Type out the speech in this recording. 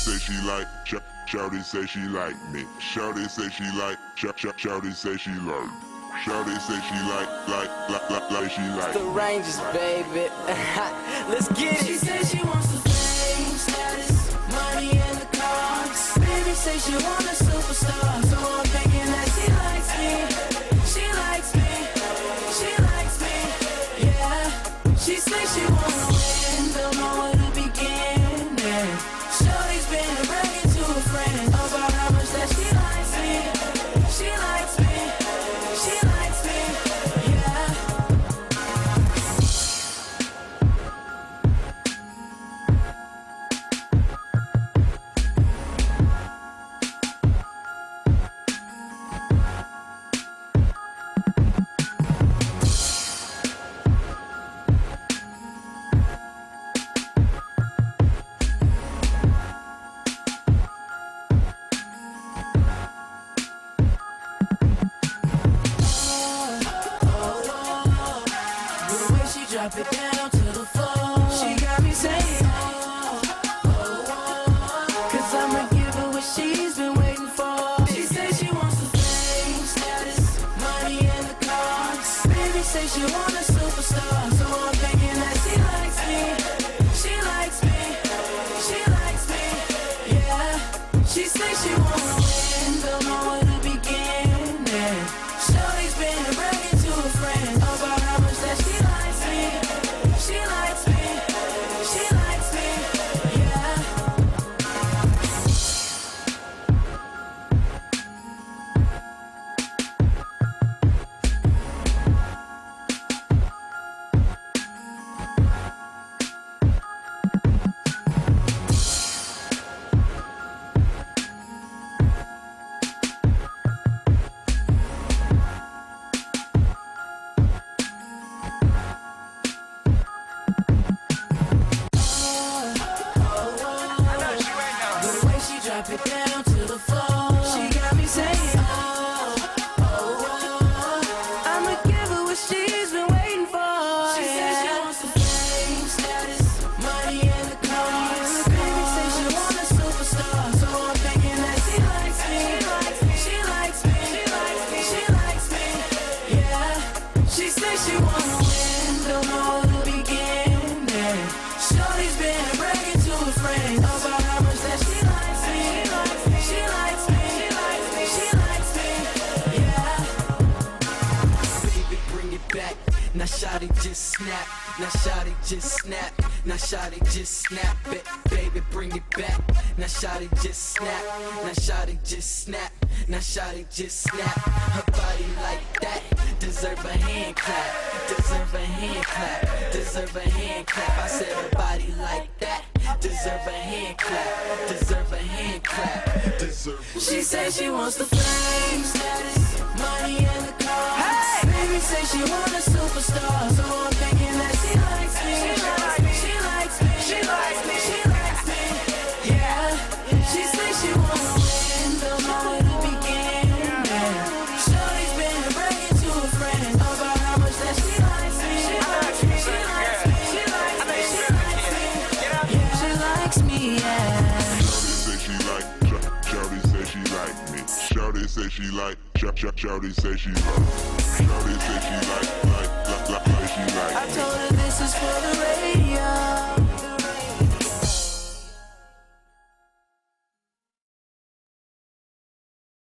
say she like, shawty say she like me. Shawty say she like, shawty say she like. Shawty say she like she like. The Rangers, baby. Let's get it. She says she wants the fame, status, money, and the cars. Baby say she want a superstar, so I'm thinking that she likes me. She likes me. She likes me. Yeah. She says she wanna win, don't know where to begin. Yeah. Shorty's been bragging to a friend about how much that she likes me. She likes me. She likes me. Yeah. Drop it down to the floor. She got me saying, cause I'ma give her what she's been waiting for. She says she wants the fame, status, money, and the cars. Baby say she want a superstar, so I'm thinking that she likes me. She likes me. She likes me. Yeah. She says she wanna win, don't know where to begin. Yeah. Shorty's been bragging to a friend about how much that she likes me. She likes me. She likes me. Yeah. Drop it down to the floor. She got me saying, I'ma give her what she's been waiting for. She says she wants the fame, status, money, and the cars. Baby say she want a superstar, so I'm thinking that she likes me. She likes me. She likes me. She likes me. Yeah. She says she wanna win, don't know where to begin. Yeah. Shorty's been bragging to a friend about how much that she likes me. She likes me. She likes me. She likes me. Yeah. Baby, bring it back. Now shawty just snap. Now shawty just snap. Now shawty just snap it. Baby, bring it back. Now shawty just snap. Now shawty just snap. Now shawty just snap. Her body like that deserve a hand clap. Deserve a hand clap. Deserve a hand clap. I said her body like that deserve a hand clap. Deserve a hand clap. Deserve. She says she wants the fame, status, money, and the cars. Hey! Baby say she want a superstar, so I'm thinking that she likes me. She likes me. She likes me. She likes me. She likes me. Yeah. She says she wanna win, don't know where to begin. Yeah. Shorty's been bragging to a friend about how much that she likes me. She likes me. She likes me. She likes me. She likes me. Yeah. She likes me. Yeah. Shawty say she like me. Shawty say she like, shawty say she like. Shawty say she like she like. I told her this is for the radio.